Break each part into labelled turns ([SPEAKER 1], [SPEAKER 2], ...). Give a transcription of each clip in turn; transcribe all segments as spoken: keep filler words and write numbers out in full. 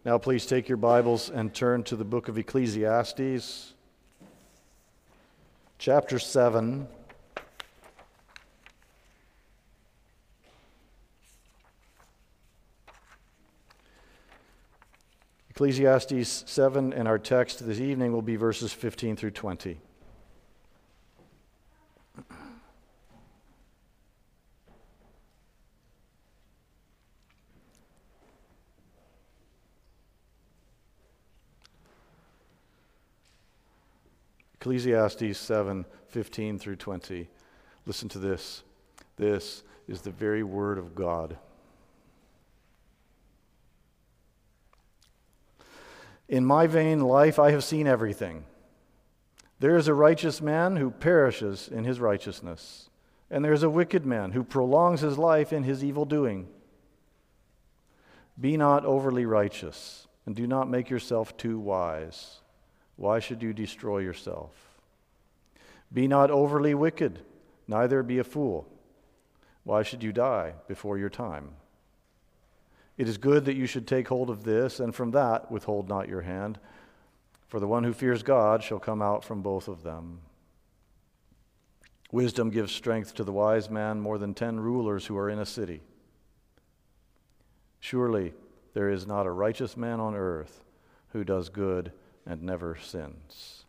[SPEAKER 1] Now please take your Bibles and turn to the book of Ecclesiastes, chapter seven. Ecclesiastes seven, and our text this evening will be verses fifteen through twenty. Ecclesiastes seven, fifteen through twenty. Listen to this. This is the very word of God. In my vain life I have seen everything. There is a righteous man who perishes in his righteousness, and there is a wicked man who prolongs his life in his evil doing. Be not overly righteous, and do not make yourself too wise. Why should you destroy yourself? Be not overly wicked, neither be a fool. Why should you die before your time? It is good that you should take hold of this, and from that withhold not your hand, for the one who fears God shall come out from both of them. Wisdom gives strength to the wise man more than ten rulers who are in a city. Surely there is not a righteous man on earth who does good and never sins.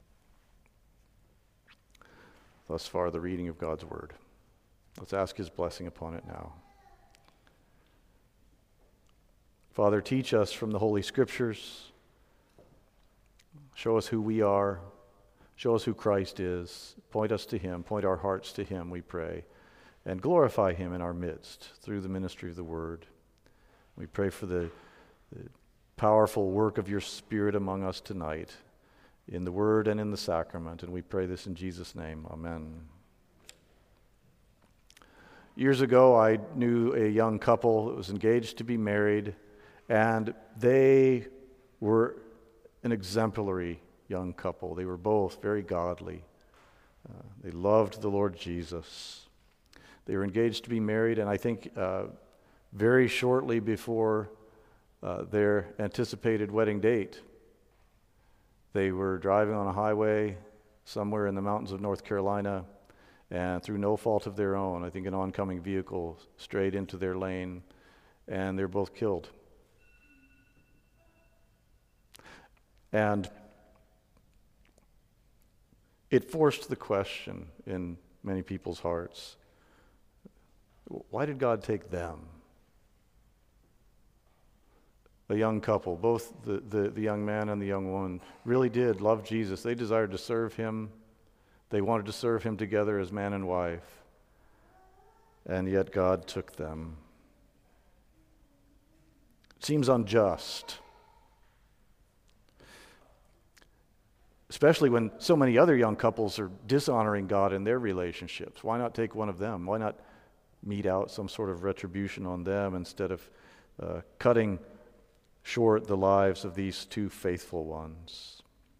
[SPEAKER 1] Thus far, the reading of God's word. Let's ask his blessing upon it now. Father, teach us from the Holy Scriptures. Show us who we are. Show us who Christ is. Point us to him. Point our hearts to him, we pray. And glorify him in our midst through the ministry of the word. We pray for the, the powerful work of your Spirit among us tonight, in the Word and in the sacrament, and we pray this in Jesus' name. Amen. Years ago, I knew a young couple that was engaged to be married, and they were an exemplary young couple. They were both very godly. Uh, they loved the Lord Jesus. They were engaged to be married, and I think uh, very shortly before Uh, their anticipated wedding date, they were driving on a highway somewhere in the mountains of North Carolina, and through no fault of their own, I think an oncoming vehicle strayed into their lane, and they're both killed. And it forced the question in many people's hearts, why did God take them? A young couple, both the, the, the young man and the young woman, really did love Jesus. They desired to serve him. They wanted to serve him together as man and wife. And yet God took them. It seems unjust. Especially when so many other young couples are dishonoring God in their relationships. Why not take one of them? Why not mete out some sort of retribution on them instead of uh, cutting short the lives of these two faithful ones?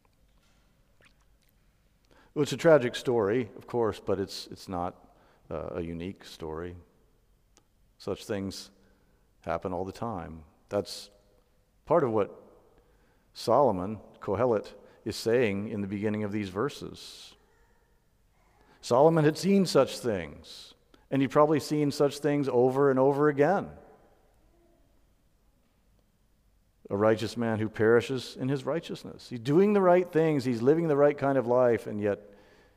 [SPEAKER 1] Well, it's a tragic story, of course, but it's it's not uh, a unique story. Such things happen all the time. That's part of what Solomon, Kohelet, is saying in the beginning of these verses. Solomon had seen such things, and he'd probably seen such things over and over again. A righteous man who perishes in his righteousness. He's doing the right things. He's living the right kind of life, and yet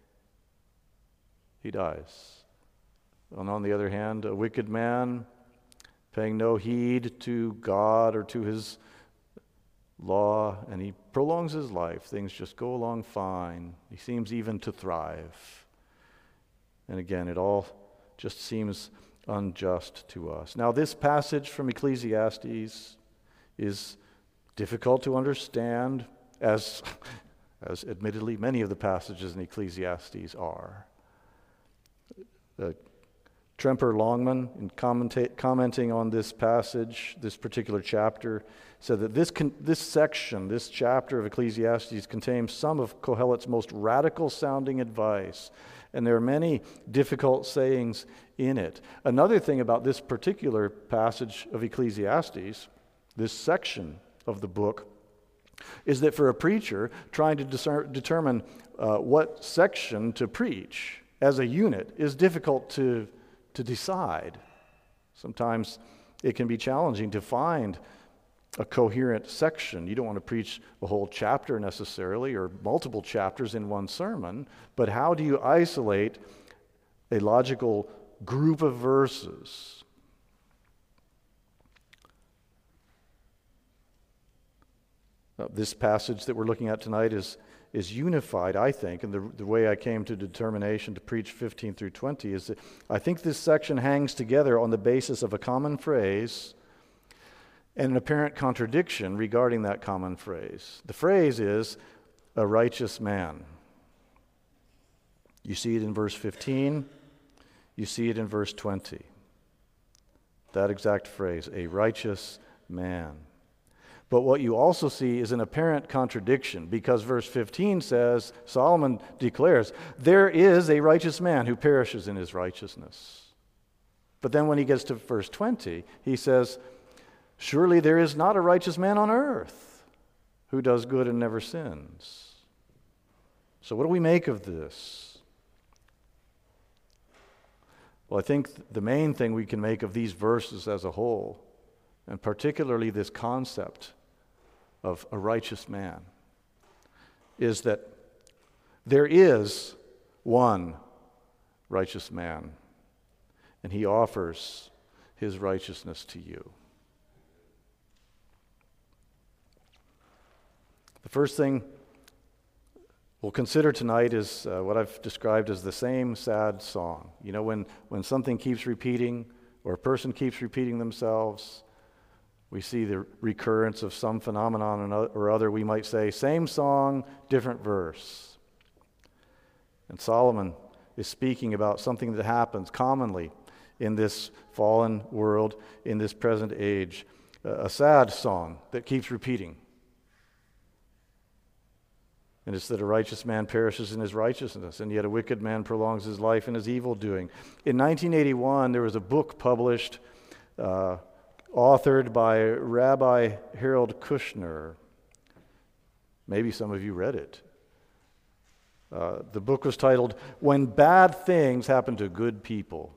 [SPEAKER 1] he dies. And on the other hand, a wicked man paying no heed to God or to his law, and he prolongs his life. Things just go along fine. He seems even to thrive. And again, it all just seems unjust to us. Now, this passage from Ecclesiastes is difficult to understand, as, as admittedly many of the passages in Ecclesiastes are. Uh, Tremper Longman, in commenta- commenting on this passage, this particular chapter, said that this con- this section, this chapter of Ecclesiastes contains some of Kohelet's most radical-sounding advice, and there are many difficult sayings in it. Another thing about this particular passage of Ecclesiastes, this section of the book is that for a preacher, trying to discern, determine uh, what section to preach as a unit is difficult to, to decide. Sometimes it can be challenging to find a coherent section. You don't want to preach a whole chapter necessarily or multiple chapters in one sermon, but how do you isolate a logical group of verses? Uh, this passage that we're looking at tonight is, is unified, I think, and the, the way I came to determination to preach fifteen through twenty is that I think this section hangs together on the basis of a common phrase and an apparent contradiction regarding that common phrase. The phrase is, a righteous man. You see it in verse fifteen, you see it in verse twenty. That exact phrase, a righteous man. But what you also see is an apparent contradiction, because verse fifteen says, Solomon declares, there is a righteous man who perishes in his righteousness. But then when he gets to verse twenty, he says, surely there is not a righteous man on earth who does good and never sins. So what do we make of this? Well, I think the main thing we can make of these verses as a whole, and particularly this concept of a righteous man, is that there is one righteous man, and he offers his righteousness to you. The first thing we'll consider tonight is uh, what I've described as the same sad song. You know, when, when something keeps repeating, or a person keeps repeating themselves, we see the recurrence of some phenomenon or other. We might say, same song, different verse. And Solomon is speaking about something that happens commonly in this fallen world, in this present age. A sad song that keeps repeating. And it's that a righteous man perishes in his righteousness, and yet a wicked man prolongs his life in his evil doing. In nineteen eighty-one, there was a book published, uh, authored by Rabbi Harold Kushner. Maybe some of you read it. Uh, the book was titled, When Bad Things Happen to Good People.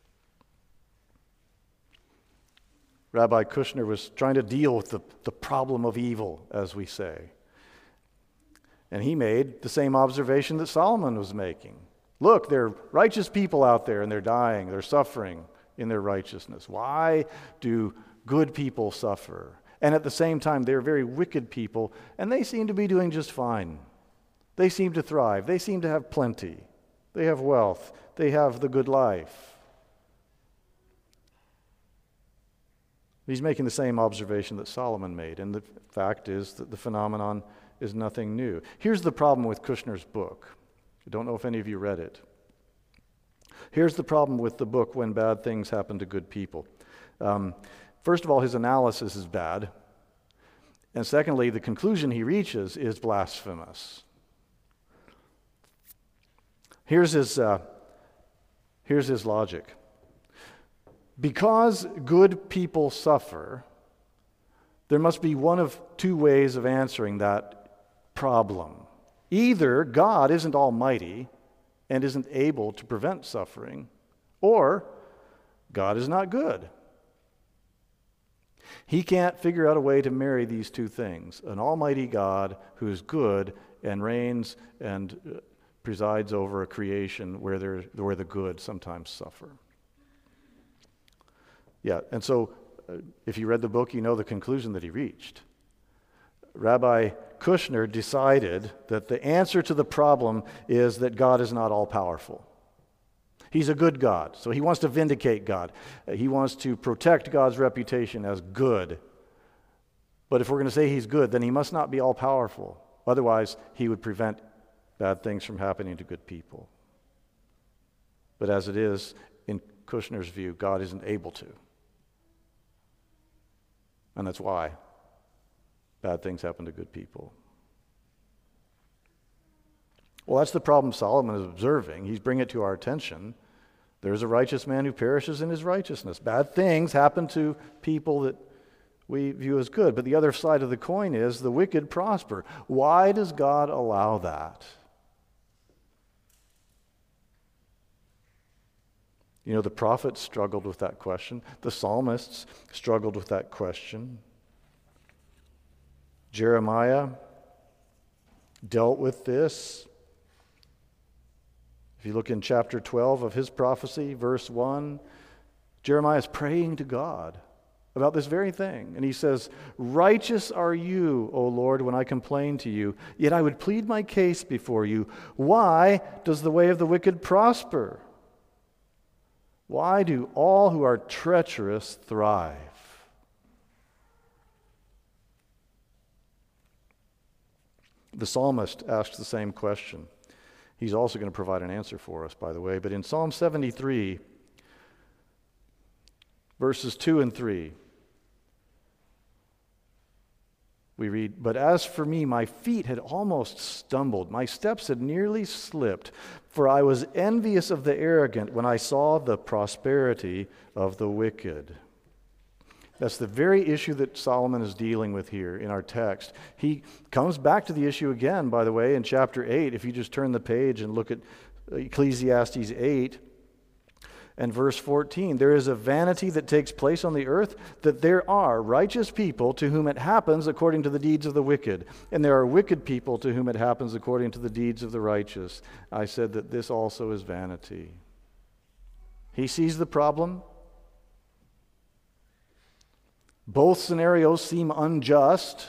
[SPEAKER 1] Rabbi Kushner was trying to deal with the, the problem of evil, as we say. And he made the same observation that Solomon was making. Look, there are righteous people out there, and they're dying, they're suffering in their righteousness. Why do good people suffer? And at the same time, they're very wicked people, and they seem to be doing just fine. They seem to thrive. They seem to have plenty. They have wealth. They have the good life. He's making the same observation that Solomon made, and the fact is that the phenomenon is nothing new. Here's the problem with Kushner's book. I don't know if any of you read it. Here's the problem with the book, When Bad Things Happen to Good People. Um, first of all, his analysis is bad. And secondly, the conclusion he reaches is blasphemous. Here's his, uh, here's his logic. Because good people suffer, there must be one of two ways of answering that problem. Either God isn't almighty and isn't able to prevent suffering, or God is not good. He can't figure out a way to marry these two things: an almighty God who is good and reigns and uh, presides over a creation where, there, where the good sometimes suffer. Yeah, and so uh, if you read the book, you know the conclusion that he reached. Rabbi Kushner decided that the answer to the problem is that God is not all-powerful. He's a good God, so he wants to vindicate God. He wants to protect God's reputation as good. But if we're going to say he's good, then he must not be all-powerful. Otherwise, he would prevent bad things from happening to good people. But as it is, in Kushner's view, God isn't able to. And that's why bad things happen to good people. Well, that's the problem Solomon is observing. He's bringing it to our attention. There's a righteous man who perishes in his righteousness. Bad things happen to people that we view as good. But the other side of the coin is the wicked prosper. Why does God allow that? You know, the prophets struggled with that question. The psalmists struggled with that question. Jeremiah dealt with this. If you look in chapter twelve of his prophecy, verse one, Jeremiah is praying to God about this very thing. And he says, "Righteous are you, O Lord, when I complain to you, yet I would plead my case before you. Why does the way of the wicked prosper? Why do all who are treacherous thrive?" The psalmist asks the same question. He's also going to provide an answer for us, by the way. But in Psalm seventy-three, verses two and three, we read, "But as for me, my feet had almost stumbled. My steps had nearly slipped, for I was envious of the arrogant when I saw the prosperity of the wicked." That's the very issue that Solomon is dealing with here in our text. He comes back to the issue again, by the way, in chapter eight. If you just turn the page and look at Ecclesiastes eight and verse fourteen, "There is a vanity that takes place on the earth, that there are righteous people to whom it happens according to the deeds of the wicked, and there are wicked people to whom it happens according to the deeds of the righteous. I said that this also is vanity." He sees the problem. Both scenarios seem unjust.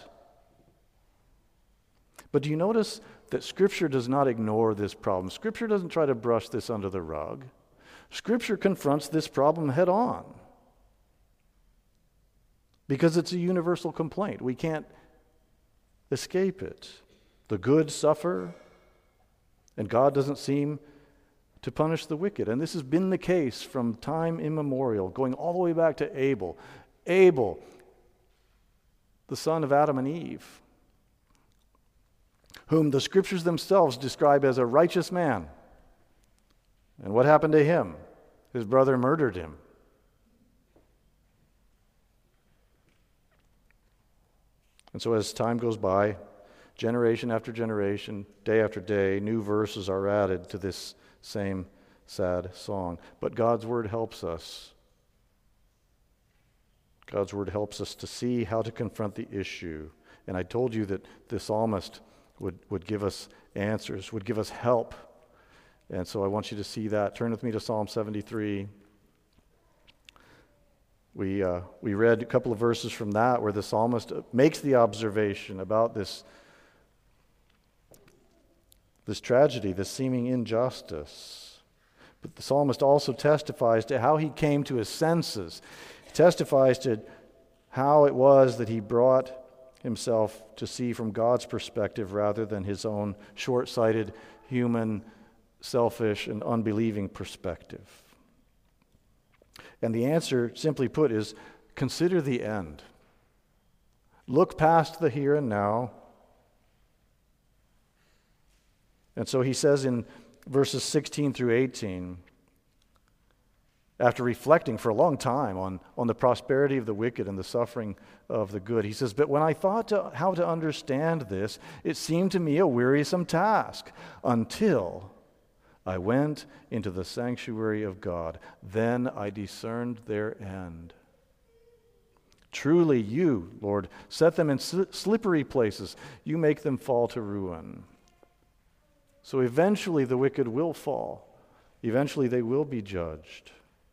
[SPEAKER 1] But do you notice that Scripture does not ignore this problem? Scripture doesn't try to brush this under the rug. Scripture confronts this problem head on. Because it's a universal complaint. We can't escape it. The good suffer, and God doesn't seem to punish the wicked. And this has been the case from time immemorial, going all the way back to Abel. Abel, the son of Adam and Eve, whom the Scriptures themselves describe as a righteous man. And what happened to him? His brother murdered him. And so as time goes by, generation after generation, day after day, new verses are added to this same sad song. But God's Word helps us. God's Word helps us to see how to confront the issue. And I told you that the psalmist would, would give us answers, would give us help. And so I want you to see that. Turn with me to Psalm seventy-three. We, uh, we read a couple of verses from that where the psalmist makes the observation about this, this tragedy, this seeming injustice. But the psalmist also testifies to how he came to his senses. He testifies to how it was that he brought himself to see from God's perspective rather than his own short-sighted, human, selfish, and unbelieving perspective. And the answer, simply put, is consider the end. Look past the here and now. And so he says in verses sixteen through eighteen, after reflecting for a long time on, on the prosperity of the wicked and the suffering of the good, he says, "But when I thought to, how to understand this, it seemed to me a wearisome task, until I went into the sanctuary of God. Then I discerned their end. Truly you, Lord, set them in slippery places. You make them fall to ruin." So eventually the wicked will fall. Eventually they will be judged.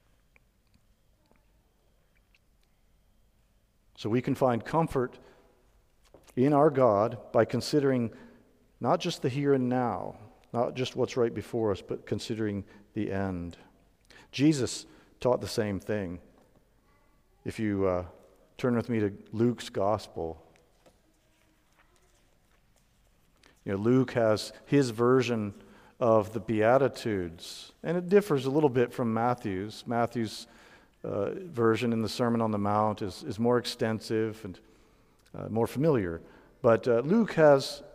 [SPEAKER 1] So we can find comfort in our God by considering not just the here and now, not just what's right before us, but considering the end. Jesus taught the same thing. If you uh, turn with me to Luke's Gospel. You know, Luke has his version of the Beatitudes, and it differs a little bit from Matthew's. Matthew's uh, version in the Sermon on the Mount is, is more extensive and uh, more familiar. But uh, Luke has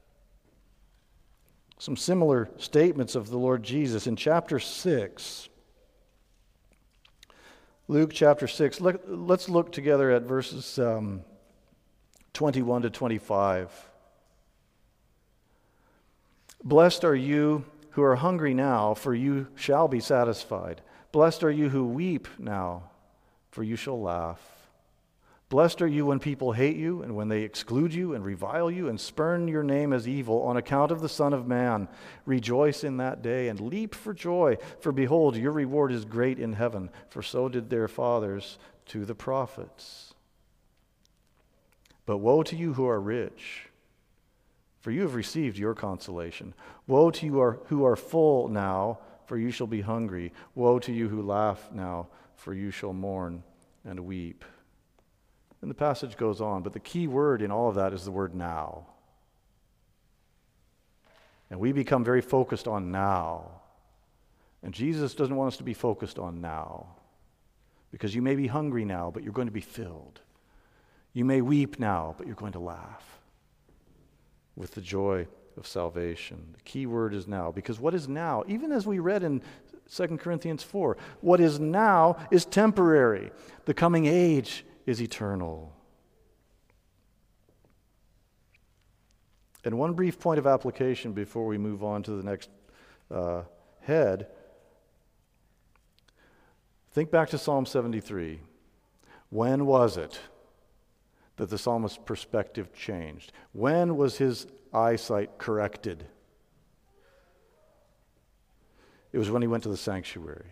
[SPEAKER 1] some similar statements of the Lord Jesus. In chapter six, Luke chapter six. Look, let's look together at verses um, twenty-one to twenty-five. Blessed are you who are hungry now, for you shall be satisfied. Blessed are you who weep now, for you shall laugh. Blessed are you when people hate you, and when they exclude you, and revile you, and spurn your name as evil on account of the Son of Man. Rejoice in that day, and leap for joy, for behold, your reward is great in heaven, for so did their fathers to the prophets. But woe to you who are rich, for you have received your consolation. Woe to you who are full now, for you shall be hungry. Woe to you who laugh now, for you shall mourn and weep. And the passage goes on, but the key word in all of that is the word now. And we become very focused on now. And Jesus doesn't want us to be focused on now. Because you may be hungry now, but you're going to be filled. You may weep now, but you're going to laugh with the joy of salvation. The key word is now, because what is now, even as we read in Second Corinthians four, what is now is temporary. The coming age is eternal. And one brief point of application before we move on to the next uh, head. Think back to Psalm seventy-three. When was it that the psalmist's perspective changed? When was his eyesight corrected? It was when he went to the sanctuary.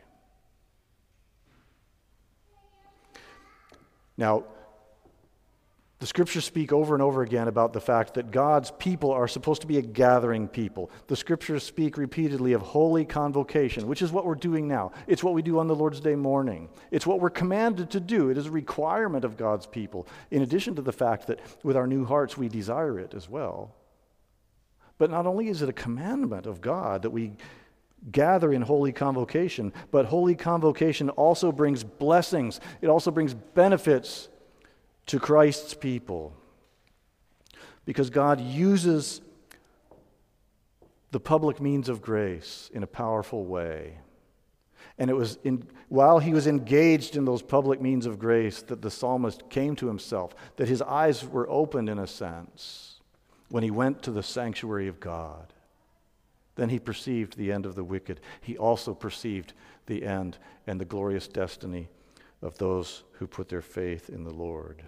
[SPEAKER 1] Now, the scriptures speak over and over again about the fact that God's people are supposed to be a gathering people. The scriptures speak repeatedly of holy convocation, which is what we're doing now. It's what we do on the Lord's Day morning. It's what we're commanded to do. It is a requirement of God's people, in addition to the fact that with our new hearts we desire it as well. But not only is it a commandment of God that we gather in holy convocation, but holy convocation also brings blessings. It also brings benefits to Christ's people, because God uses the public means of grace in a powerful way. And it was in, while he was engaged in those public means of grace that the psalmist came to himself, that his eyes were opened in a sense when he went to the sanctuary of God. Then he perceived the end of the wicked. He also perceived the end and the glorious destiny of those who put their faith in the Lord.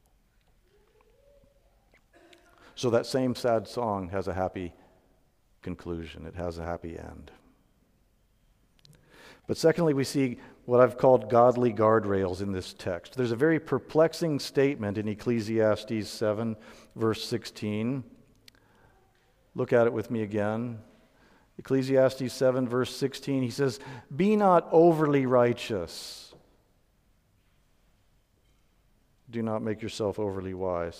[SPEAKER 1] So that same sad song has a happy conclusion. It has a happy end. But secondly, we see what I've called godly guardrails in this text. There's a very perplexing statement in Ecclesiastes seven, verse sixteen. Look at it with me again. Ecclesiastes seven, verse sixteen, he says, "Be not overly righteous. Do not make yourself overly wise."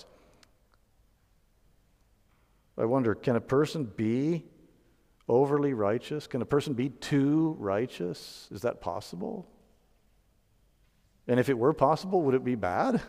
[SPEAKER 1] I wonder, can a person be overly righteous? Can a person be too righteous? Is that possible? And if it were possible, would it be bad?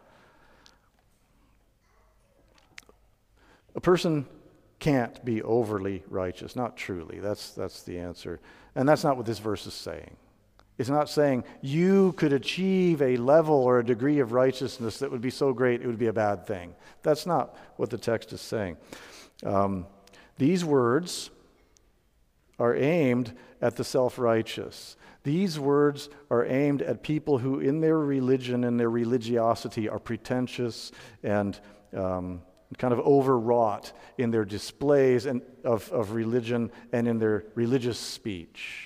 [SPEAKER 1] A person can't be overly righteous, not truly. That's that's the answer. And that's not what this verse is saying. It's not saying you could achieve a level or a degree of righteousness that would be so great it would be a bad thing. That's not what the text is saying. Um, these words are aimed at the self-righteous. These words are aimed at people who in their religion and their religiosity are pretentious and um, kind of overwrought in their displays and of, of religion and in their religious speech.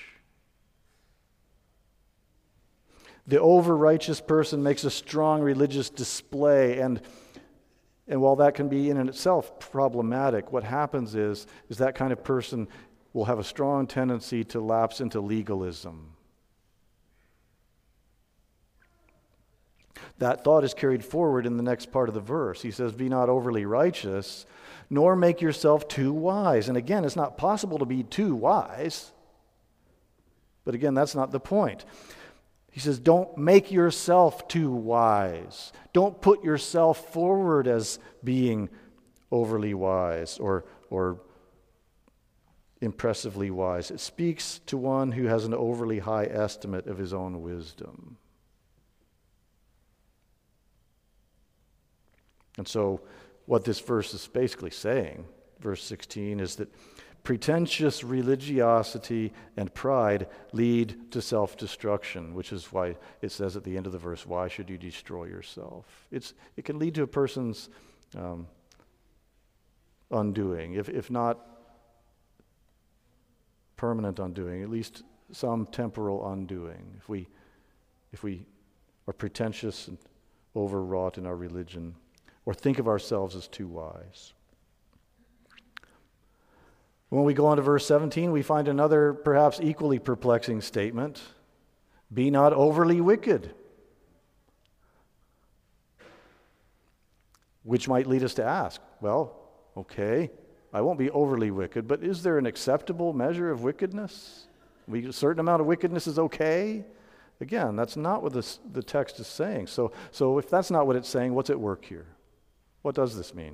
[SPEAKER 1] The over-righteous person makes a strong religious display, and and while that can be in and itself problematic, what happens is, is that kind of person will have a strong tendency to lapse into legalism. That thought is carried forward in the next part of the verse. He says, "Be not overly righteous, nor make yourself too wise." And again, it's not possible to be too wise. But again, that's not the point. He says, don't make yourself too wise. Don't put yourself forward as being overly wise or, or impressively wise. It speaks to one who has an overly high estimate of his own wisdom. And so what this verse is basically saying, verse sixteen, is that pretentious religiosity and pride lead to self-destruction, which is why it says at the end of the verse, why should you destroy yourself? It's, it can lead to a person's um, undoing, if, if not permanent undoing, at least some temporal undoing. If we, if we are pretentious and overwrought in our religion, or think of ourselves as too wise. When we go on to verse seventeen, we find another perhaps equally perplexing statement. Be not overly wicked. Which might lead us to ask, well, okay, I won't be overly wicked, but is there an acceptable measure of wickedness? We, a certain amount of wickedness is okay? Again, that's not what this, the text is saying. So, so if that's not what it's saying, what's at work here? What does this mean?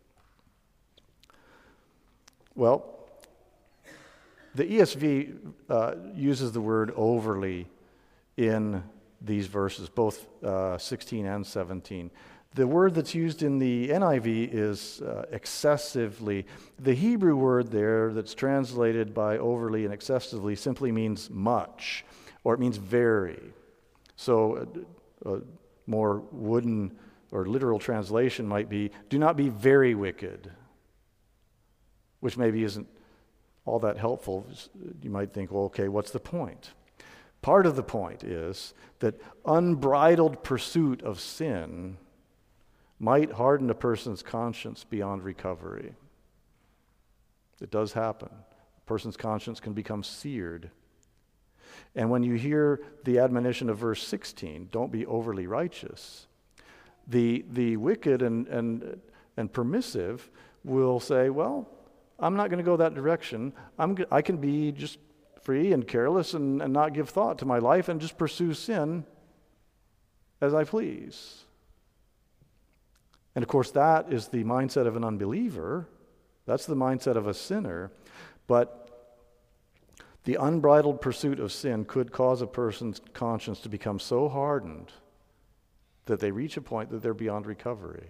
[SPEAKER 1] Well, the E S V uh, uses the word overly in these verses, both uh, sixteen and seventeen. The word that's used in the N I V is uh, excessively. The Hebrew word there that's translated by overly and excessively simply means much, or it means very. So a, a more wooden or literal translation might be, do not be very wicked, which maybe isn't all that helpful. You might think, well, okay, what's the point? Part of the point is that unbridled pursuit of sin might harden a person's conscience beyond recovery. It does happen. A person's conscience can become seared. And when you hear the admonition of verse sixteen, don't be overly righteous, the the wicked and and and permissive will say, well, I'm not going to go that direction. I'm g- I can be just free and careless and, and not give thought to my life and just pursue sin as I please. And of course, that is the mindset of an unbeliever. That's the mindset of a sinner. But the unbridled pursuit of sin could cause a person's conscience to become so hardened that they reach a point that they're beyond recovery.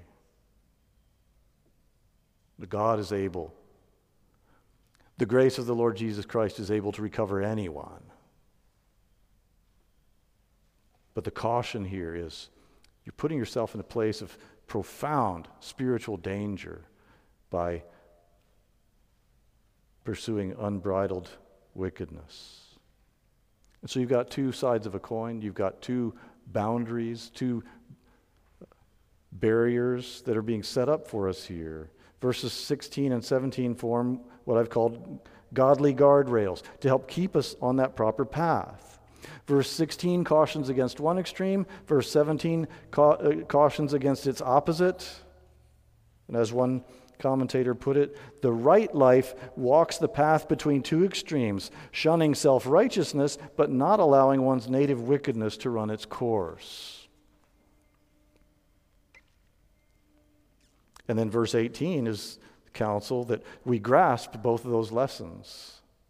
[SPEAKER 1] But God is able. The grace of the Lord Jesus Christ is able to recover anyone. But the caution here is you're putting yourself in a place of profound spiritual danger by pursuing unbridled wickedness. And so you've got two sides of a coin. You've got two boundaries, two barriers that are being set up for us here. Verses sixteen and seventeen form what I've called godly guardrails to help keep us on that proper path. Verse sixteen cautions against one extreme. Verse seventeen ca- uh, cautions against its opposite. And as one commentator put it, the right life walks the path between two extremes, shunning self-righteousness, but not allowing one's native wickedness to run its course. And then verse eighteen is the counsel that we grasp both of those lessons.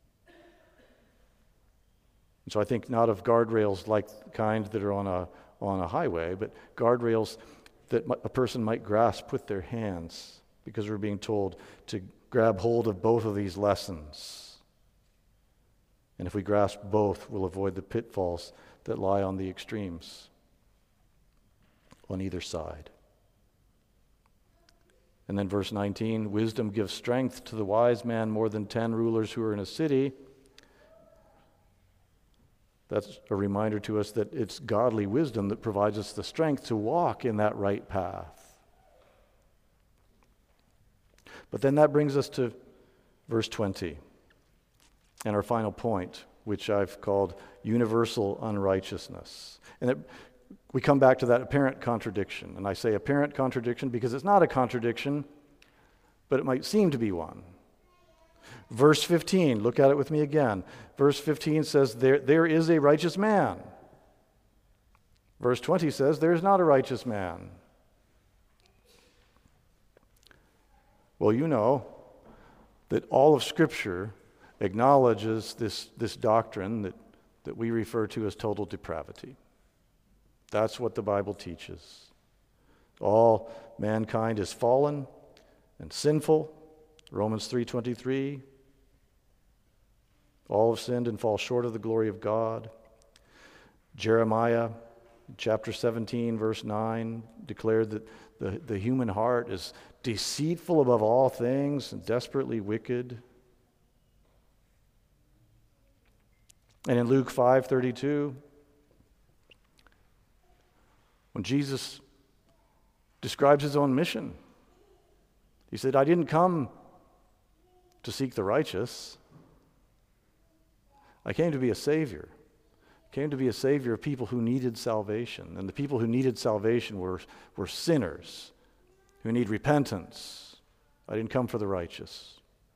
[SPEAKER 1] And so I think not of guardrails like the kind that are on a on a highway, but guardrails that a person might grasp with their hands, because we're being told to grab hold of both of these lessons. And if we grasp both, we'll avoid the pitfalls that lie on the extremes on either side. And then verse nineteen, wisdom gives strength to the wise man more than ten rulers who are in a city. That's a reminder to us that it's godly wisdom that provides us the strength to walk in that right path. But then that brings us to verse twenty and our final point, which I've called universal unrighteousness. And it, we come back to that apparent contradiction. And I say apparent contradiction because it's not a contradiction, but it might seem to be one. Verse fifteen, look at it with me again. Verse fifteen says, there, there is a righteous man. Verse twenty says, there is not a righteous man. Well, you know that all of Scripture acknowledges this, this doctrine that, that we refer to as total depravity. That's what the Bible teaches. All mankind is fallen and sinful. Romans three twenty-three. All have sinned and fall short of the glory of God. Jeremiah chapter seventeen, verse nine, declared that the, the human heart is deceitful above all things and desperately wicked. And in Luke five thirty-two, when Jesus describes his own mission, he said, I didn't come to seek the righteous. I came to be a savior. I came to be a savior of people who needed salvation. And the people who needed salvation were, were sinners who need repentance. I didn't come for the righteous.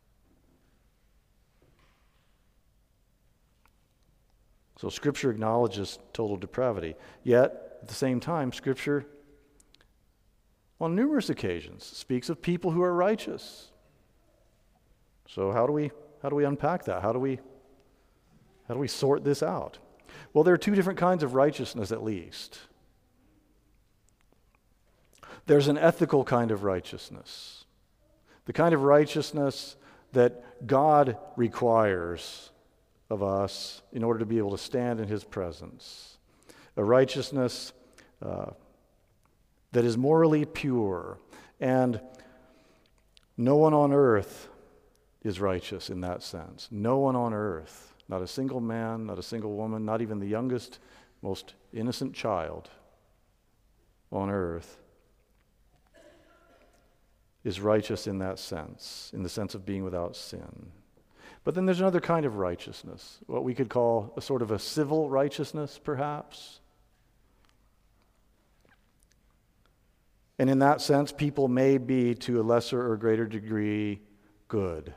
[SPEAKER 1] So Scripture acknowledges total depravity. Yet, at the same time, Scripture, on numerous occasions, speaks of people who are righteous. So how do we how do we unpack that? How do we how do we sort this out? Well, there are two different kinds of righteousness at least. There's an ethical kind of righteousness. The kind of righteousness that God requires of us in order to be able to stand in His presence. A righteousness uh, that is morally pure. And no one on earth is righteous in that sense. No one on earth, not a single man, not a single woman, not even the youngest, most innocent child on earth is righteous in that sense, in the sense of being without sin. But then there's another kind of righteousness, what we could call a sort of a civil righteousness, perhaps. And in that sense, people may be, to a lesser or greater degree, good.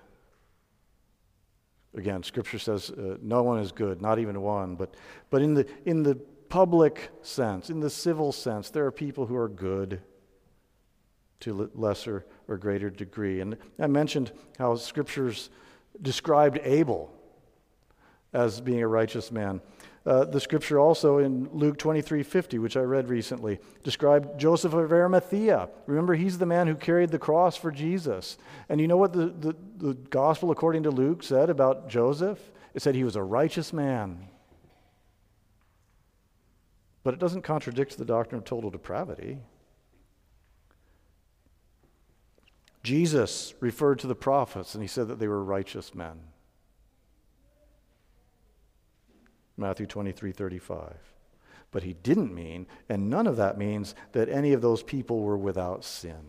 [SPEAKER 1] Again, Scripture says uh, no one is good, not even one. But, but in the in the public sense, in the civil sense, there are people who are good to lesser or greater degree. And I mentioned how Scriptures described Abel as being a righteous man. Uh, the Scripture also in Luke twenty-three fifty, which I read recently, described Joseph of Arimathea. Remember, he's the man who carried the cross for Jesus. And you know what the, the, the Gospel according to Luke said about Joseph? It said he was a righteous man. But it doesn't contradict the doctrine of total depravity. Jesus referred to the prophets, and he said that they were righteous men. Matthew twenty-three thirty-five. But he didn't mean, and none of that means, that any of those people were without sin.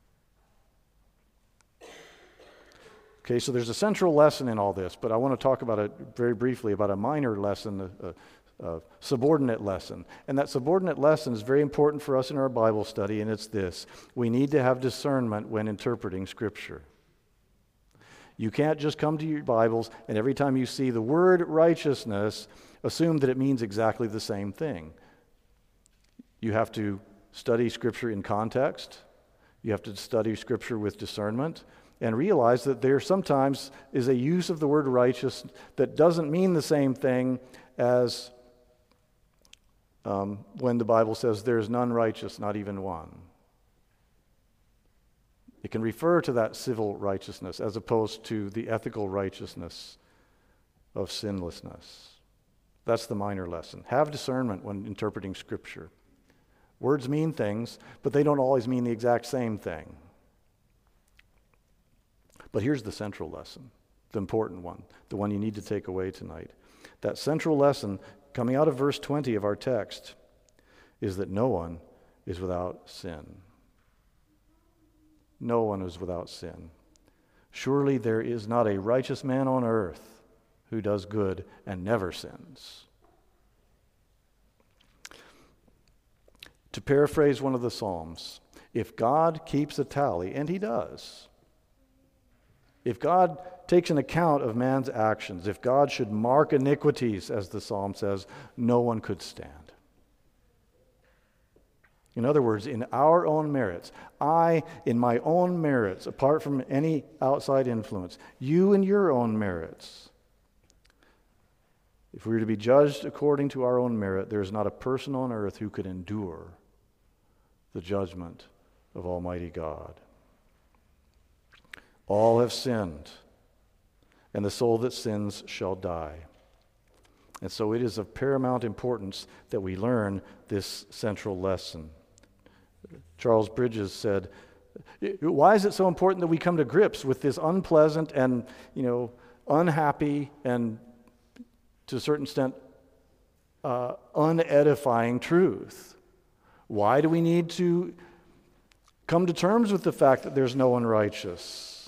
[SPEAKER 1] Okay, so there's a central lesson in all this, but I want to talk about it very briefly, about a minor lesson, a, a, a subordinate lesson. And that subordinate lesson is very important for us in our Bible study, and it's this. We need to have discernment when interpreting Scripture. You can't just come to your Bibles and every time you see the word righteousness, assume that it means exactly the same thing. You have to study Scripture in context. You have to study Scripture with discernment and realize that there sometimes is a use of the word righteous that doesn't mean the same thing as um, when the Bible says there is none righteous, not even one. It can refer to that civil righteousness as opposed to the ethical righteousness of sinlessness. That's the minor lesson. Have discernment when interpreting Scripture. Words mean things, but they don't always mean the exact same thing. But here's the central lesson, the important one, the one you need to take away tonight. That central lesson coming out of verse twenty of our text is that no one is without sin. No one is without sin. Surely there is not a righteous man on earth who does good and never sins. To paraphrase one of the Psalms, if God keeps a tally, and He does, if God takes an account of man's actions, if God should mark iniquities, as the Psalm says, no one could stand. In other words, in our own merits, I, in my own merits, apart from any outside influence, you in your own merits, if we were to be judged according to our own merit, there is not a person on earth who could endure the judgment of Almighty God. All have sinned, and the soul that sins shall die. And so it is of paramount importance that we learn this central lesson. Charles Bridges said, why is it so important that we come to grips with this unpleasant and, you know, unhappy and, to a certain extent, uh, unedifying truth? Why do we need to come to terms with the fact that there's no one righteous?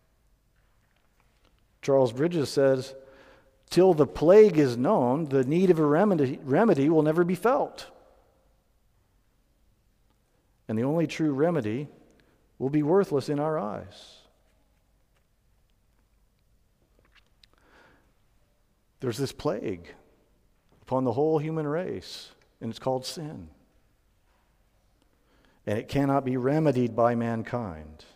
[SPEAKER 1] Charles Bridges says, till the plague is known, the need of a remedy, remedy will never be felt. And the only true remedy will be worthless in our eyes. There's this plague upon the whole human race, and it's called sin. And it cannot be remedied by mankind.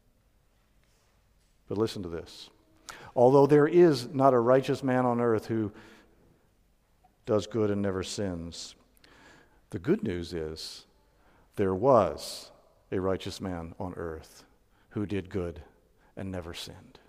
[SPEAKER 1] But listen to this. Although there is not a righteous man on earth who does good and never sins, the good news is there was a righteous man on earth who did good and never sinned.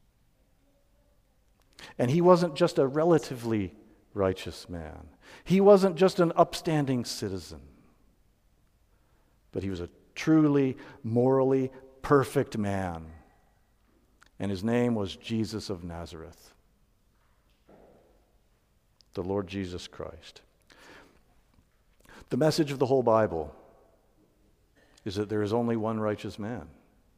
[SPEAKER 1] And he wasn't just a relatively righteous man. He wasn't just an upstanding citizen. But he was a truly, morally perfect man. And his name was Jesus of Nazareth, the Lord Jesus Christ. The message of the whole Bible is that there is only one righteous man.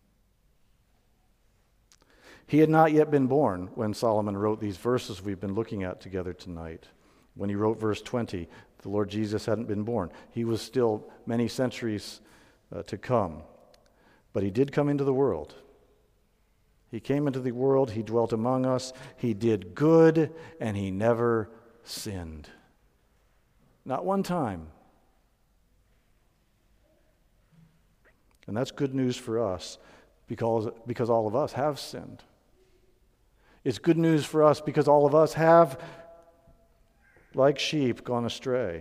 [SPEAKER 1] He had not yet been born when Solomon wrote these verses we've been looking at together tonight. When he wrote verse twenty, the Lord Jesus hadn't been born. He was still many centuries uh, to come. But he did come into the world. He came into the world, he dwelt among us, he did good, and he never sinned. Not one time. And that's good news for us because, because all of us have sinned. It's good news for us because all of us have, like sheep, gone astray.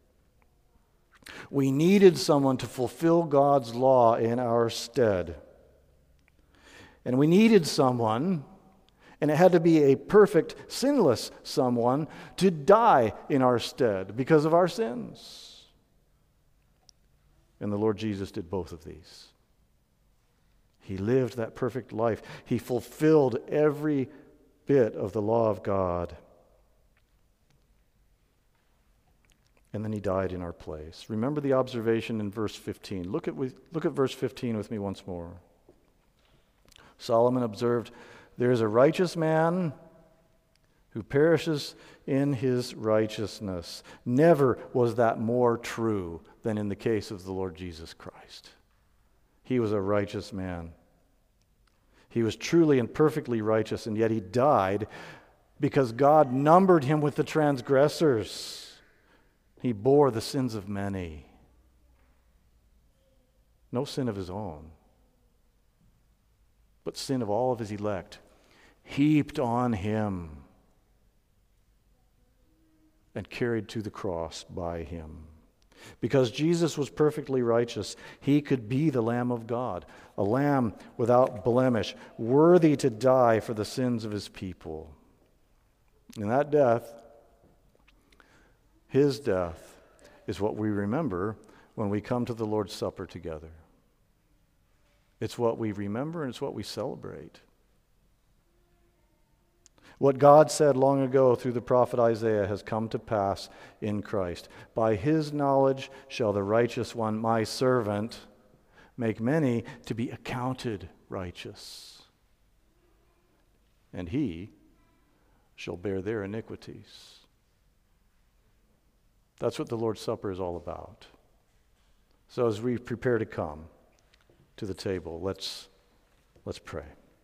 [SPEAKER 1] We needed someone to fulfill God's law in our stead. And we needed someone, and it had to be a perfect, sinless someone, to die in our stead because of our sins. And the Lord Jesus did both of these. He lived that perfect life. He fulfilled every bit of the law of God. And then he died in our place. Remember the observation in verse fifteen. Look at, look at verse fifteen with me once more. Solomon observed, there is a righteous man who perishes in his righteousness. Never was that more true than in the case of the Lord Jesus Christ. He was a righteous man. He was truly and perfectly righteous, and yet he died because God numbered him with the transgressors. He bore the sins of many. No sin of his own, but sin of all of his elect, heaped on him and carried to the cross by him. Because Jesus was perfectly righteous, he could be the Lamb of God, a lamb without blemish, worthy to die for the sins of his people. And that death, his death, is what we remember when we come to the Lord's Supper together. It's what we remember and it's what we celebrate. What God said long ago through the prophet Isaiah has come to pass in Christ. By his knowledge shall the righteous one, my servant, make many to be accounted righteous. And he shall bear their iniquities. That's what the Lord's Supper is all about. So as we prepare to come to the table, let's let's pray.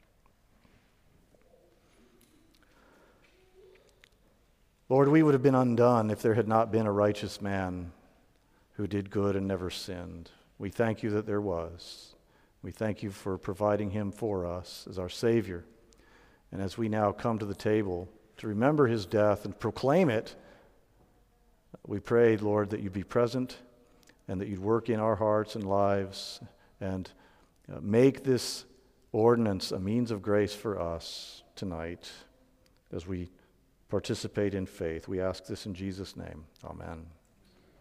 [SPEAKER 1] Lord, we would have been undone if there had not been a righteous man who did good and never sinned. We thank you that there was. We thank you for providing him for us as our Savior. And as we now come to the table to remember his death and proclaim it, we pray, Lord, that you be present, and that you'd work in our hearts and lives and uh, make this ordinance a means of grace for us tonight as we participate in faith. We ask this in Jesus' name. Amen.